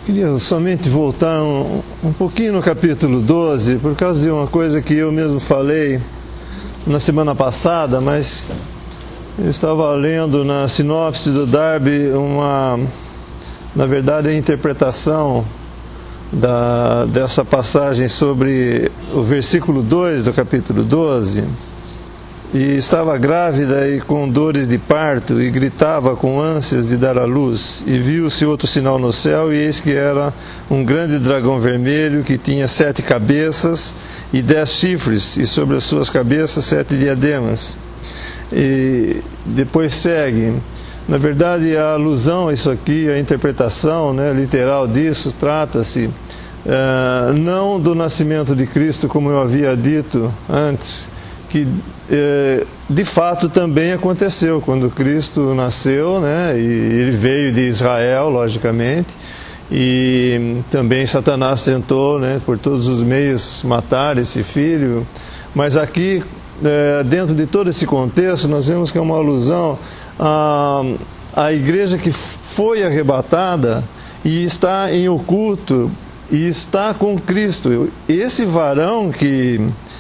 Queria somente voltar um pouquinho no capítulo 12, por causa de uma coisa que eu mesmo falei na semana passada, mas eu estava lendo na sinopse do Darby na verdade, a interpretação dessa passagem sobre o versículo 2 do capítulo 12. E estava grávida e com dores de parto, e gritava com ânsias de dar à luz. E viu-se outro sinal no céu, e eis que era um grande dragão vermelho, que tinha 7 cabeças e 10 chifres, e sobre as suas cabeças 7 diademas. E depois segue. Na verdade, a alusão a isso aqui, a interpretação literal disso, trata-se não do nascimento de Cristo, como eu havia dito antes, que de fato também aconteceu quando Cristo nasceu, e ele veio de Israel, logicamente, e também Satanás tentou, por todos os meios, matar esse filho. Mas aqui, dentro de todo esse contexto, nós vemos que é uma alusão à igreja que foi arrebatada e está em oculto e está com Cristo. Esse varão que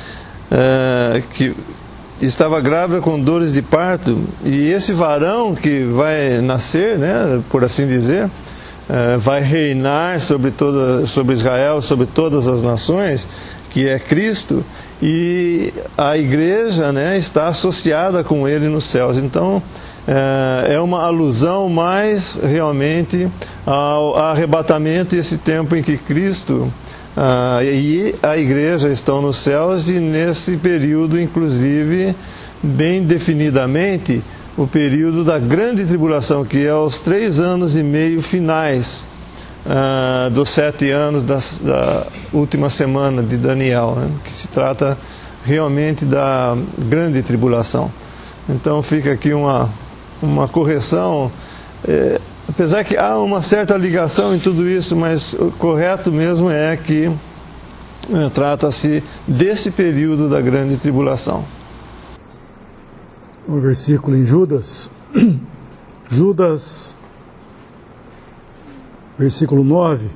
estava grávida com dores de parto, e esse varão que vai nascer, por assim dizer, vai reinar sobre Israel, sobre todas as nações, que é Cristo, e a igreja está associada com ele nos céus. Então é uma alusão mais realmente ao arrebatamento, e esse tempo em que Cristo e a igreja estão nos céus, e nesse período, inclusive, bem definidamente, o período da grande tribulação, que é os 3 anos e meio finais dos 7 anos da última semana de Daniel, que se trata realmente da grande tribulação. Então fica aqui uma correção, apesar que há uma certa ligação em tudo isso, mas o correto mesmo é que trata-se desse período da grande tribulação. Um versículo em Judas, versículo 9.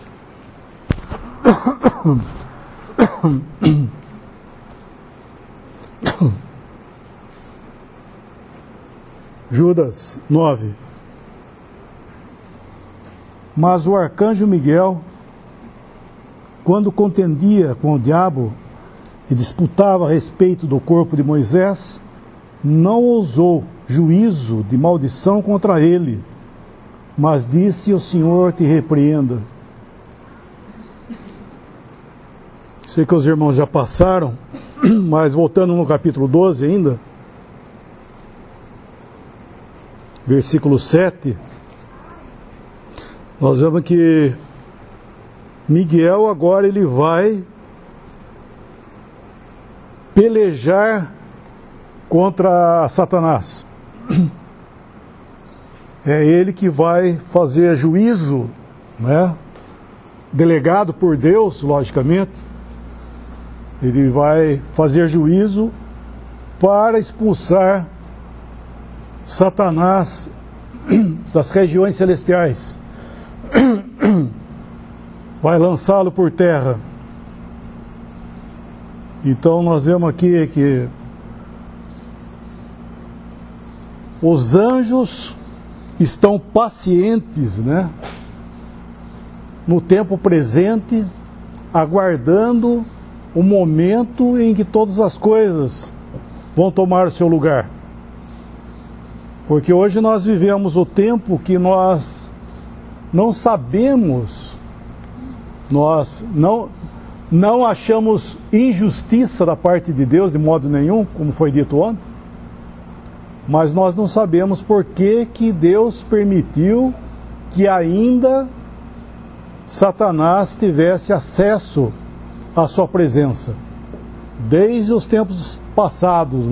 Judas 9. Mas o arcanjo Miguel, quando contendia com o diabo e disputava a respeito do corpo de Moisés, não ousou juízo de maldição contra ele, mas disse: o Senhor te repreenda. Sei que os irmãos já passaram, mas voltando no capítulo 12 ainda, versículo 7, nós vemos que Miguel agora ele vai pelejar contra Satanás. É ele que vai fazer juízo, delegado por Deus, logicamente. Ele vai fazer juízo para expulsar Satanás das regiões celestiais. Vai lançá-lo por terra. Então nós vemos aqui que os anjos estão pacientes, no tempo presente, aguardando o momento em que todas as coisas vão tomar o seu lugar. Porque hoje nós vivemos o tempo que nós não sabemos, nós não achamos injustiça da parte de Deus de modo nenhum, como foi dito ontem, mas nós não sabemos por que Deus permitiu que ainda Satanás tivesse acesso à sua presença. Desde os tempos passados,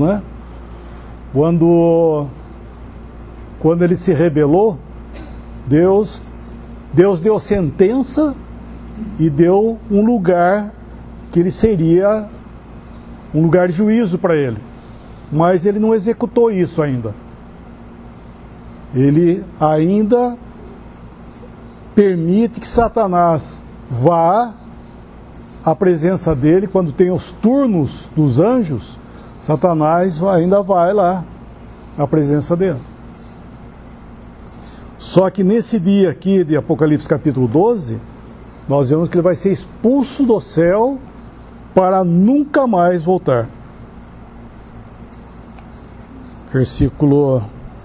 Quando ele se rebelou, Deus deu sentença e deu um lugar que ele seria um lugar de juízo para ele. Mas ele não executou isso ainda. Ele ainda permite que Satanás vá à presença dele. Quando tem os turnos dos anjos, Satanás ainda vai lá à presença dele. Só que nesse dia aqui de Apocalipse capítulo 12, nós vemos que ele vai ser expulso do céu para nunca mais voltar. Versículo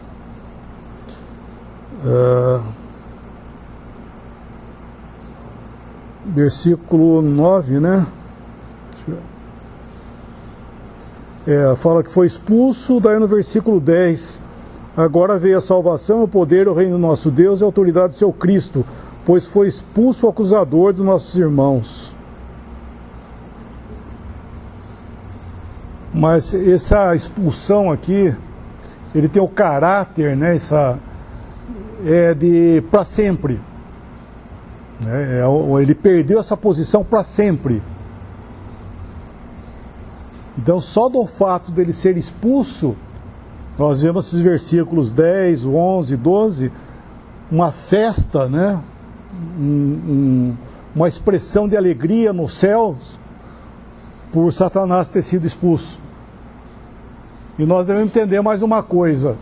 versículo 9, né? Fala que foi expulso. Daí no versículo 10: agora veio a salvação, o poder, o reino do nosso Deus e a autoridade do seu Cristo, pois foi expulso o acusador dos nossos irmãos. Mas essa expulsão aqui, ele tem o caráter, né, de para sempre. Ele perdeu essa posição para sempre. Então, só do fato dele ser expulso, nós vemos esses versículos 10, 11, 12, uma festa, né? Uma expressão de alegria nos céus por Satanás ter sido expulso. E nós devemos entender mais uma coisa,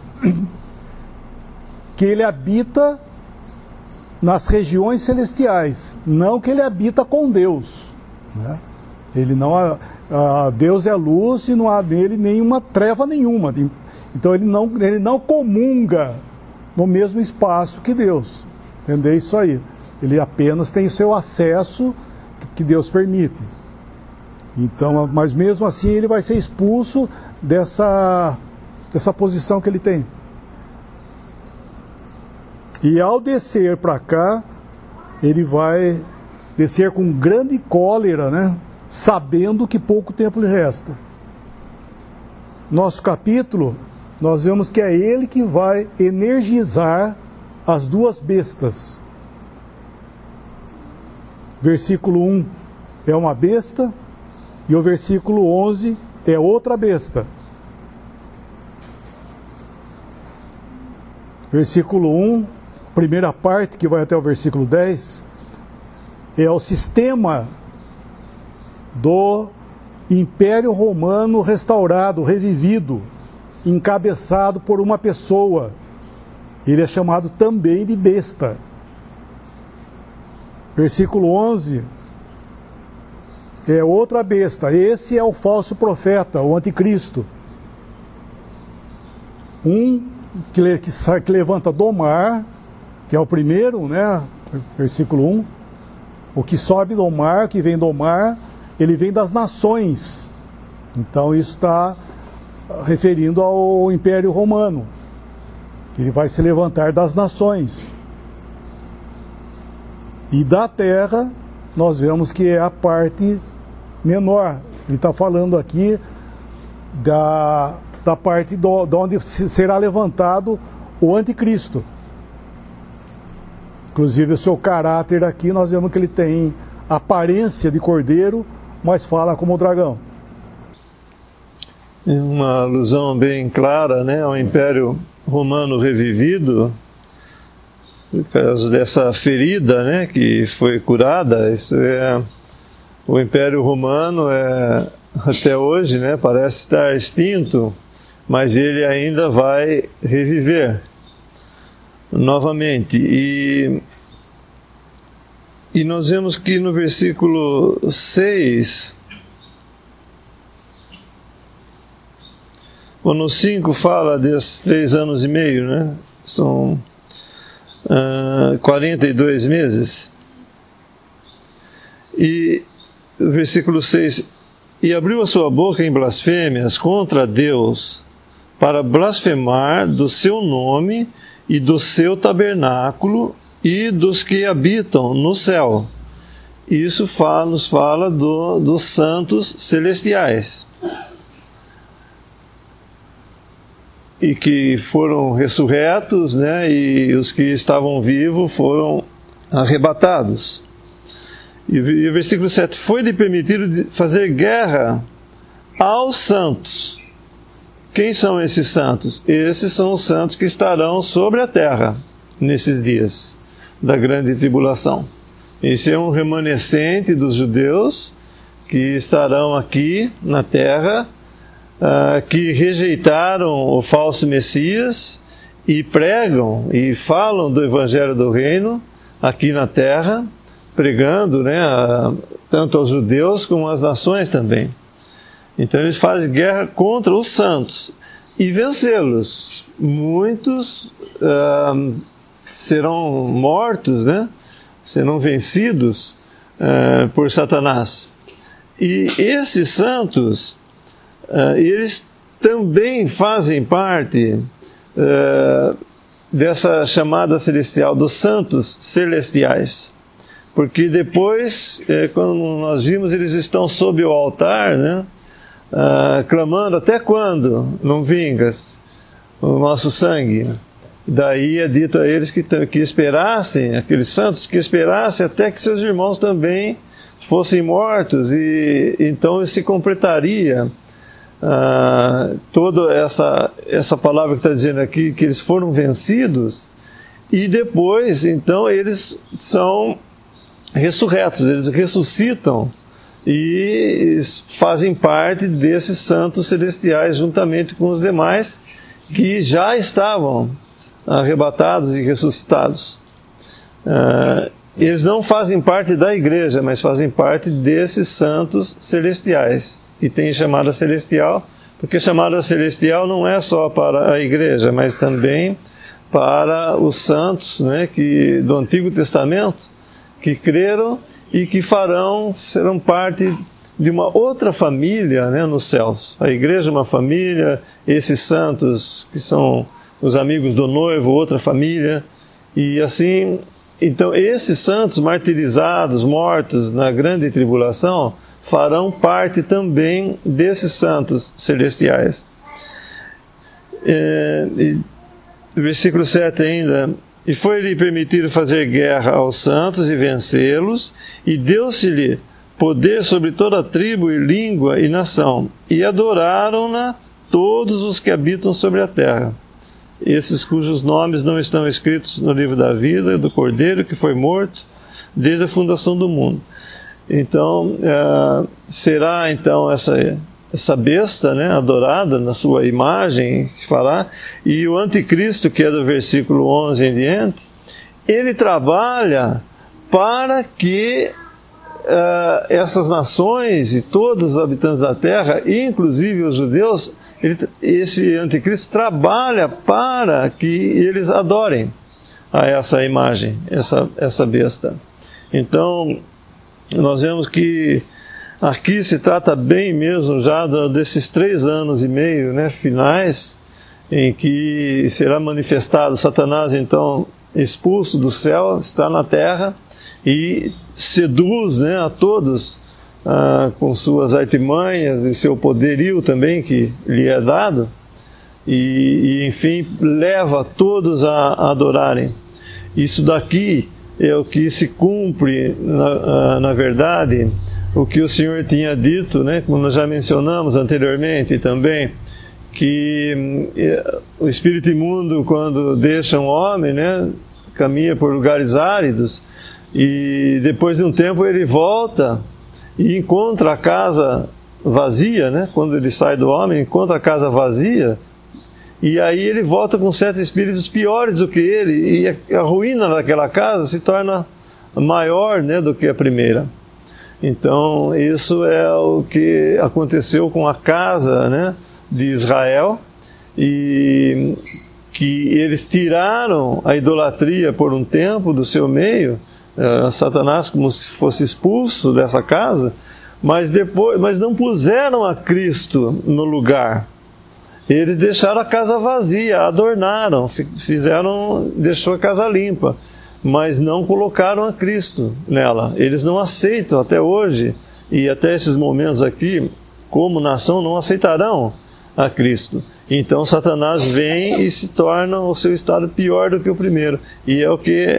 que ele habita nas regiões celestiais, não que ele habita com Deus, né? Ele não, Deus é luz e não há nele nenhuma treva nenhuma. Então ele não comunga no mesmo espaço que Deus. Entendeu isso aí? Ele apenas tem o seu acesso que Deus permite. Então, mas mesmo assim ele vai ser expulso dessa posição que ele tem. E ao descer para cá, ele vai descer com grande cólera, né? Sabendo que pouco tempo lhe resta. Nosso capítulo, nós vemos que é ele que vai energizar as duas bestas. Versículo 1 é uma besta e o versículo 11 é outra besta. Versículo 1, primeira parte, que vai até o versículo 10, é o sistema do Império Romano restaurado, revivido, encabeçado por uma pessoa. Ele é chamado também de besta. Versículo 11 é outra besta. Esse é o falso profeta, o anticristo. Que levanta do mar, que é o primeiro, né? Versículo 1. O que sobe do mar, que vem do mar, ele vem das nações. Então isso está referindo ao Império Romano. Ele vai se levantar das nações. E da terra, nós vemos que é a parte menor. Ele está falando aqui da parte de onde será levantado o anticristo. Inclusive o seu caráter aqui, nós vemos que ele tem aparência de cordeiro, mas fala como dragão. Uma alusão bem clara, né, ao Império Romano revivido, por causa dessa ferida, né, que foi curada. Isso é, o Império Romano até hoje, né, parece estar extinto, mas ele ainda vai reviver novamente. E nós vemos que no versículo 6, no 5 fala desses 3 anos e meio, né? São 42 meses. E o versículo 6, e abriu a sua boca em blasfêmias contra Deus, para blasfemar do seu nome e do seu tabernáculo e dos que habitam no céu. Isso nos fala dos santos celestiais, e que foram ressurretos, né, e os que estavam vivos foram arrebatados. E o versículo 7, foi-lhe permitido fazer guerra aos santos. Quem são esses santos? Esses são os santos que estarão sobre a terra nesses dias. da grande tribulação. Esse é um remanescente dos judeus que estarão aqui na terra, que rejeitaram o falso Messias e pregam e falam do Evangelho do Reino aqui na terra, pregando, né, tanto aos judeus como às nações também. Então eles fazem guerra contra os santos e vencê-los. Muitos serão mortos, né? Serão vencidos por Satanás. E esses santos, eles também fazem parte dessa chamada celestial, dos santos celestiais. Porque depois, quando nós vimos, eles estão sob o altar, né? Clamando: até quando não vingas o nosso sangue? Daí é dito a eles que esperassem, aqueles santos que esperassem até que seus irmãos também fossem mortos, e então se completaria toda essa palavra que está dizendo aqui, que eles foram vencidos, e depois então eles são ressurretos, eles ressuscitam e fazem parte desses santos celestiais juntamente com os demais que já estavam arrebatados e ressuscitados. Eles não fazem parte da igreja, mas fazem parte desses santos celestiais, e tem chamada celestial, porque chamada celestial não é só para a igreja, mas também para os santos, né, do Antigo Testamento, que creram e que serão parte de uma outra família, né, nos céus. A igreja é uma família, esses santos que são os amigos do noivo, outra família, e assim, então esses santos martirizados, mortos na grande tribulação, farão parte também desses santos celestiais. Versículo 7 ainda: e foi-lhe permitido fazer guerra aos santos e vencê-los, e deu-se-lhe poder sobre toda a tribo e língua e nação, e adoraram-na todos os que habitam sobre a terra, esses cujos nomes não estão escritos no livro da vida do Cordeiro que foi morto desde a fundação do mundo. Então, será então essa besta, né, adorada na sua imagem, que fará, e o anticristo, que é do versículo 11 em diante, ele trabalha para que essas nações e todos os habitantes da terra, inclusive os judeus, esse anticristo trabalha para que eles adorem a essa imagem, essa besta. Então, nós vemos que aqui se trata bem mesmo já desses 3 anos e meio, né, finais, em que será manifestado Satanás, então, expulso do céu, está na terra e seduz, né, a todos com suas artimanhas e seu poderio também que lhe é dado, e enfim, leva todos a adorarem. Isso daqui é o que se cumpre, na verdade, o que o Senhor tinha dito, né, como nós já mencionamos anteriormente também, que o espírito imundo, quando deixa um homem, né, caminha por lugares áridos, e depois de um tempo ele volta e encontra a casa vazia, né, quando ele sai do homem, encontra a casa vazia, e aí ele volta com 7 espíritos piores do que ele, e a ruína daquela casa se torna maior, né, do que a primeira. Então, isso é o que aconteceu com a casa, né, de Israel, e que eles tiraram a idolatria por um tempo do seu meio, Satanás como se fosse expulso dessa casa, mas não puseram a Cristo no lugar. Eles deixaram a casa vazia, adornaram, deixou a casa limpa, mas não colocaram a Cristo nela. Eles não aceitam até hoje, e até esses momentos aqui, como nação, não aceitarão a Cristo. Então Satanás vem e se torna o seu estado pior do que o primeiro. E é o que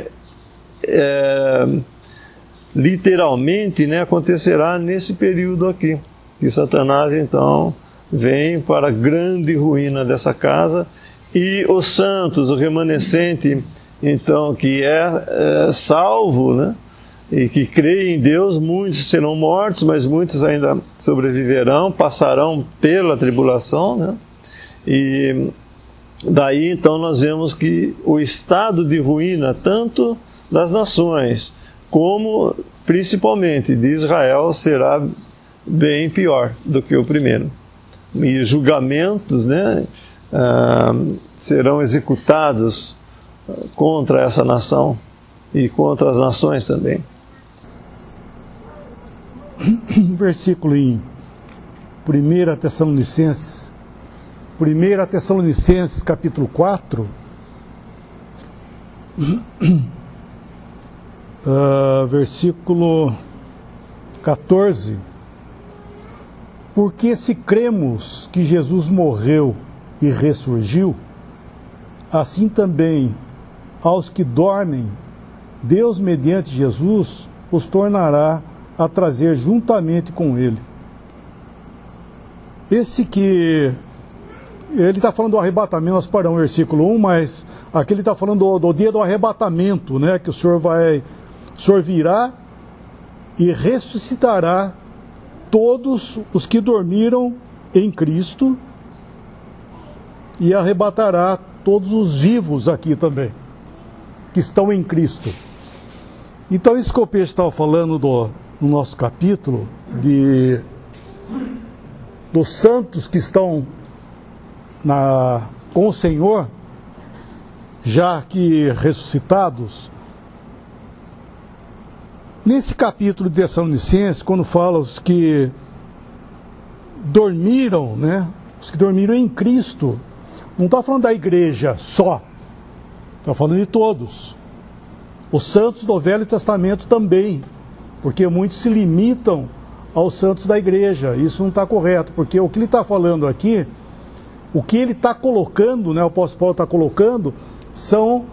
literalmente, né, acontecerá nesse período aqui. Que Satanás então vem para a grande ruína dessa casa, e os santos, o remanescente então que é salvo, né? E que crê em Deus, muitos serão mortos, mas muitos ainda sobreviverão, passarão pela tribulação, né? E daí então nós vemos que o estado de ruína, tanto das nações, como principalmente de Israel, será bem pior do que o primeiro. E julgamentos, né, serão executados contra essa nação e contra as nações também. Versículo em 1 Tessalonicenses capítulo 4, versículo 14. Porque se cremos que Jesus morreu e ressurgiu, assim também aos que dormem, Deus mediante Jesus os tornará a trazer juntamente com ele. Esse que... Ele está falando do arrebatamento, nós paramos no versículo 1, mas aqui ele está falando do dia do arrebatamento, né? Que o Senhor virá e ressuscitará todos os que dormiram em Cristo e arrebatará todos os vivos aqui também, que estão em Cristo. Então isso que o Peixe estava falando no nosso capítulo, dos santos que estão com o Senhor, já que ressuscitados. Nesse capítulo de Tessalonicenses, quando fala os que dormiram, né? Os que dormiram em Cristo, não está falando da igreja só, está falando de todos. Os santos do Velho Testamento também, porque muitos se limitam aos santos da igreja. Isso não está correto, porque o que ele está falando aqui, o que ele está colocando, né, o apóstolo Paulo está colocando, são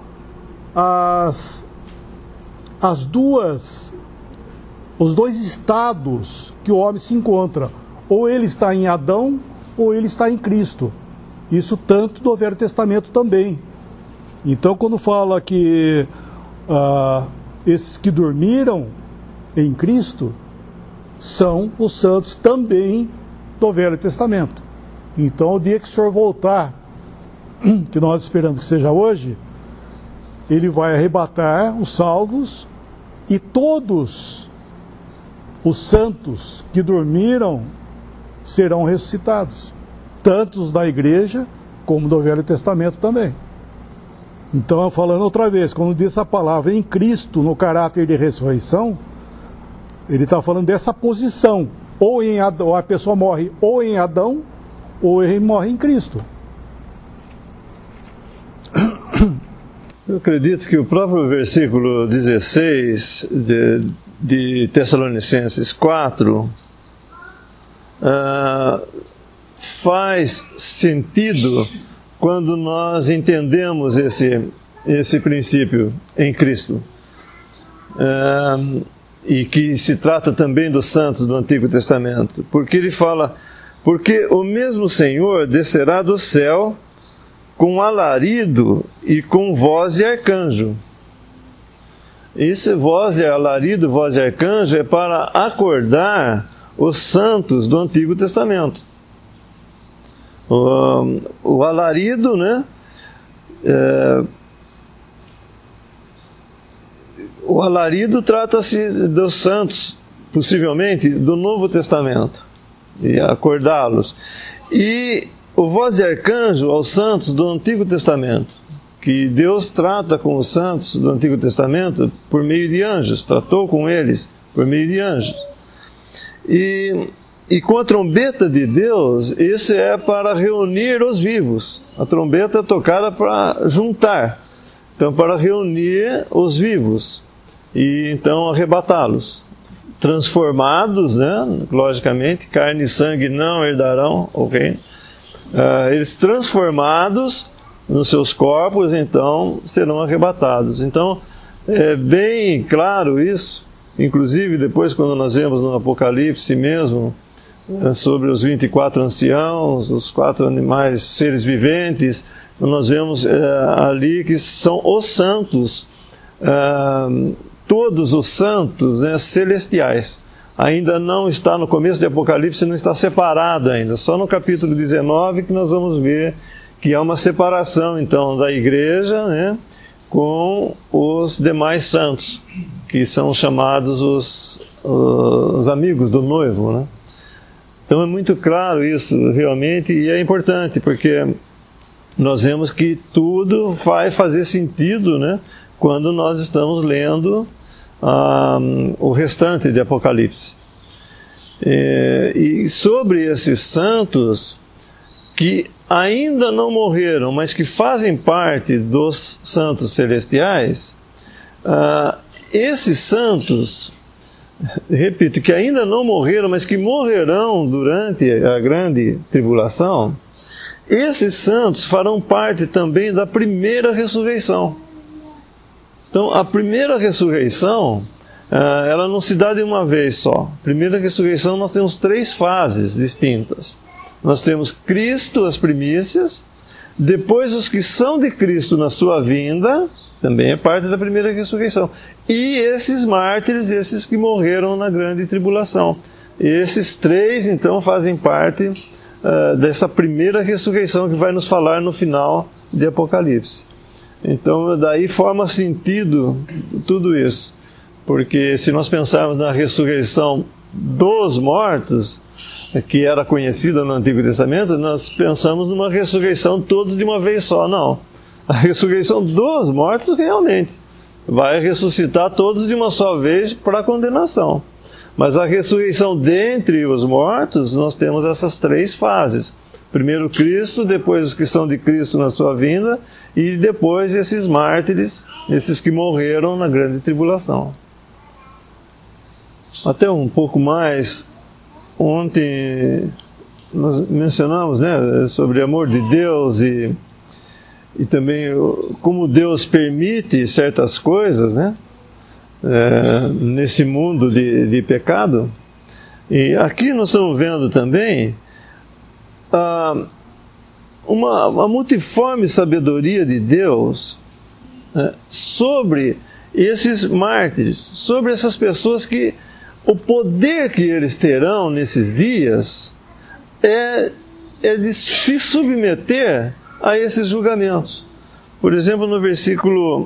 os dois estados que o homem se encontra. Ou ele está em Adão, ou ele está em Cristo. Isso tanto do Velho Testamento também. Então, quando fala que esses que dormiram em Cristo são os santos também do Velho Testamento. Então, o dia que o Senhor voltar, que nós esperamos que seja hoje, ele vai arrebatar os salvos e todos os santos que dormiram serão ressuscitados, tanto os da igreja como do Velho Testamento também. Então, falando outra vez, quando diz essa palavra em Cristo, no caráter de ressurreição, ele está falando dessa posição, ou em Adão, a pessoa morre ou em Adão, ou ele morre em Cristo. Eu acredito que o próprio versículo 16 de Tessalonicenses 4 faz sentido quando nós entendemos esse princípio em Cristo. E que se trata também dos santos do Antigo Testamento. Porque ele fala, porque o mesmo Senhor descerá do céu com alarido e com voz de arcanjo. Esse voz de alarido, voz de arcanjo, é para acordar os santos do Antigo Testamento. O alarido, né? O alarido trata-se dos santos, possivelmente, do Novo Testamento, e acordá-los. E o voz de arcanjo aos santos do Antigo Testamento, que Deus trata com os santos do Antigo Testamento por meio de anjos, tratou com eles por meio de anjos. E com a trombeta de Deus, esse é para reunir os vivos. A trombeta é tocada para juntar, então para reunir os vivos e então arrebatá-los. Transformados, né? Logicamente, carne e sangue não herdarão o reino. Eles transformados nos seus corpos, então serão arrebatados. Então é bem claro isso, inclusive depois quando nós vemos no Apocalipse mesmo, sobre os 24 anciãos, os 4 animais, seres viventes, nós vemos ali que são os santos, todos os santos, né, celestiais. Ainda não está no começo de Apocalipse, não está separado ainda. Só no capítulo 19 que nós vamos ver que há uma separação, então, da igreja, né, com os demais santos, que são chamados os amigos do noivo, né? Então é muito claro isso, realmente, e é importante, porque nós vemos que tudo vai fazer sentido, né, quando nós estamos lendo o restante de Apocalipse. E sobre esses santos que ainda não morreram, mas que fazem parte dos santos celestiais, esses santos, repito, que ainda não morreram, mas que morrerão durante a grande tribulação, esses santos farão parte também da primeira ressurreição. Então, a primeira ressurreição, ela não se dá de uma vez só. Primeira ressurreição, nós temos 3 fases distintas. Nós temos Cristo, as primícias, depois os que são de Cristo na sua vinda, também é parte da primeira ressurreição. E esses mártires, esses que morreram na grande tribulação. Esses 3, então, fazem parte dessa primeira ressurreição que vai nos falar no final de Apocalipse. Então, daí forma sentido tudo isso. Porque se nós pensarmos na ressurreição dos mortos, que era conhecida no Antigo Testamento, nós pensamos numa ressurreição todos de uma vez só. Não. A ressurreição dos mortos realmente vai ressuscitar todos de uma só vez para a condenação. Mas a ressurreição dentre os mortos, nós temos essas 3 fases. Primeiro Cristo, depois os que são de Cristo na sua vinda, e depois esses mártires, esses que morreram na grande tribulação. Até um pouco mais, ontem nós mencionamos, né, sobre amor de Deus e também como Deus permite certas coisas, né, nesse mundo de pecado. E aqui nós estamos vendo também uma multiforme sabedoria de Deus sobre esses mártires, sobre essas pessoas que o poder que eles terão nesses dias é de se submeter a esses julgamentos. Por exemplo, no versículo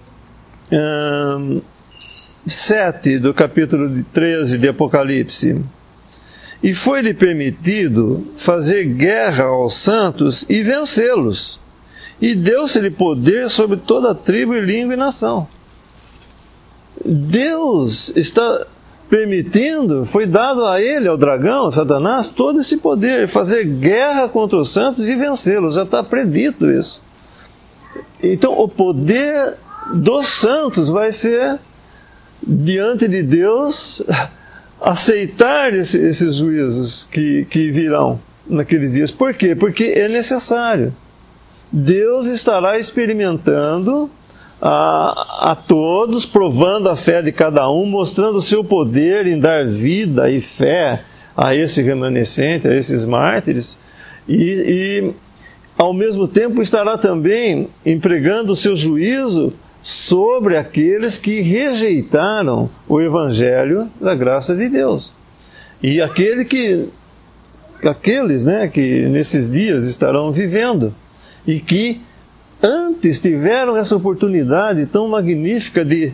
7 do capítulo 13 de Apocalipse: e foi-lhe permitido fazer guerra aos santos e vencê-los, e deu-se-lhe poder sobre toda tribo e língua e nação. Deus está permitindo, foi dado a ele, ao dragão, a Satanás, todo esse poder, fazer guerra contra os santos e vencê-los. Já está predito isso. Então, o poder dos santos vai ser, diante de Deus, aceitar esses juízos que virão naqueles dias. Por quê? Porque é necessário. Deus estará experimentando a todos, provando a fé de cada um, mostrando o seu poder em dar vida e fé a esse remanescente, a esses mártires, e ao mesmo tempo estará também empregando o seu juízo sobre aqueles que rejeitaram o Evangelho da graça de Deus. E aqueles, né, que nesses dias estarão vivendo e que antes tiveram essa oportunidade tão magnífica de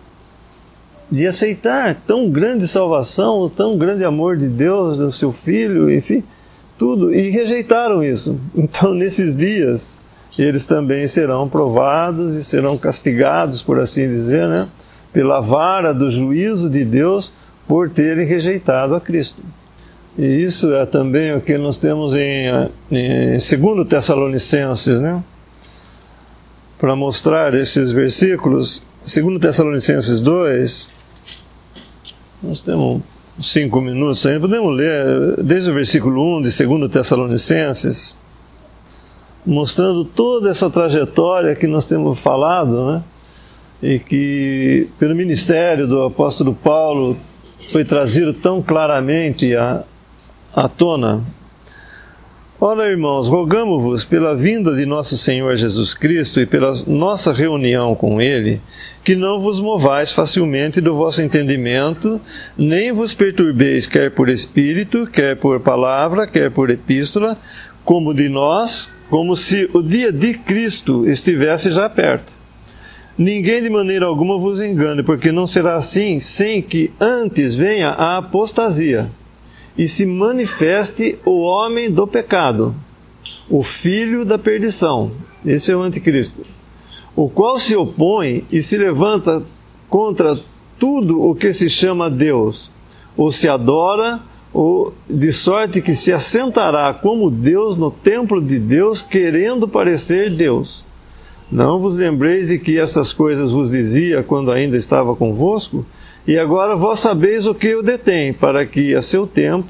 aceitar tão grande salvação, tão grande amor de Deus, do seu Filho, enfim, tudo, e rejeitaram isso. Então, nesses dias, eles também serão provados e serão castigados, por assim dizer, né, pela vara do juízo de Deus por terem rejeitado a Cristo. E isso é também o que nós temos em 2 Tessalonicenses, né? Para mostrar esses versículos, 2 Tessalonicenses 2, nós temos 5 minutos ainda, podemos ler desde o versículo 1 de 2 Tessalonicenses, mostrando toda essa trajetória que nós temos falado, né? E que pelo ministério do apóstolo Paulo foi trazido tão claramente à tona. Ora, irmãos, rogamo-vos pela vinda de nosso Senhor Jesus Cristo e pela nossa reunião com Ele, que não vos movais facilmente do vosso entendimento, nem vos perturbeis quer por espírito, quer por palavra, quer por epístola, como de nós, como se o dia de Cristo estivesse já perto. Ninguém de maneira alguma vos engane, porque não será assim sem que antes venha a apostasia e se manifeste o homem do pecado, o filho da perdição. Esse é o anticristo, o qual se opõe e se levanta contra tudo o que se chama Deus, ou se adora, ou de sorte que se assentará como Deus no templo de Deus, querendo parecer Deus. Não vos lembreis de que essas coisas vos dizia quando ainda estava convosco? E agora vós sabeis o que eu detém, para que a seu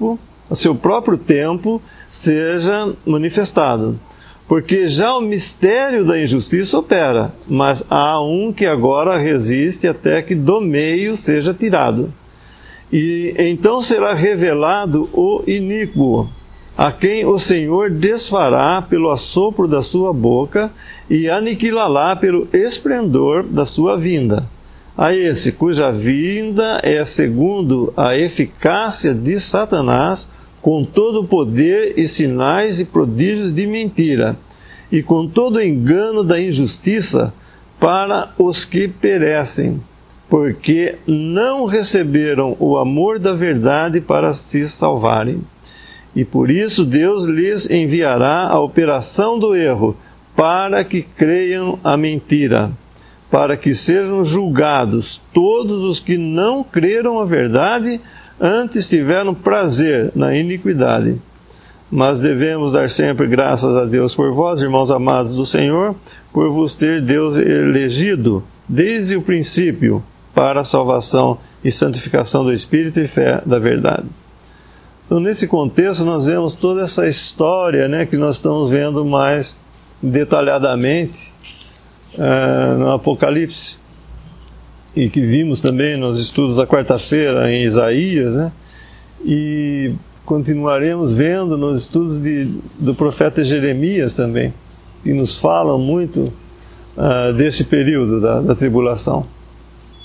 próprio tempo, seja manifestado. Porque já o mistério da injustiça opera, mas há um que agora resiste até que do meio seja tirado. E então será revelado o iníquo, a quem o Senhor desfará pelo assopro da sua boca e aniquilará pelo esplendor da sua vinda. A esse cuja vinda é segundo a eficácia de Satanás, com todo o poder e sinais e prodígios de mentira, e com todo o engano da injustiça para os que perecem, porque não receberam o amor da verdade para se salvarem. E por isso Deus lhes enviará a operação do erro, para que creiam a mentira, para que sejam julgados todos os que não creram a verdade, antes tiveram prazer na iniquidade. Mas devemos dar sempre graças a Deus por vós, irmãos amados do Senhor, por vos ter Deus elegido desde o princípio para a salvação e santificação do Espírito e fé da verdade. Então, nesse contexto, nós vemos toda essa história, que nós estamos vendo mais detalhadamente no Apocalipse, e que vimos também nos estudos da quarta-feira em Isaías, e continuaremos vendo nos estudos do profeta Jeremias também, que nos falam muito desse período da tribulação.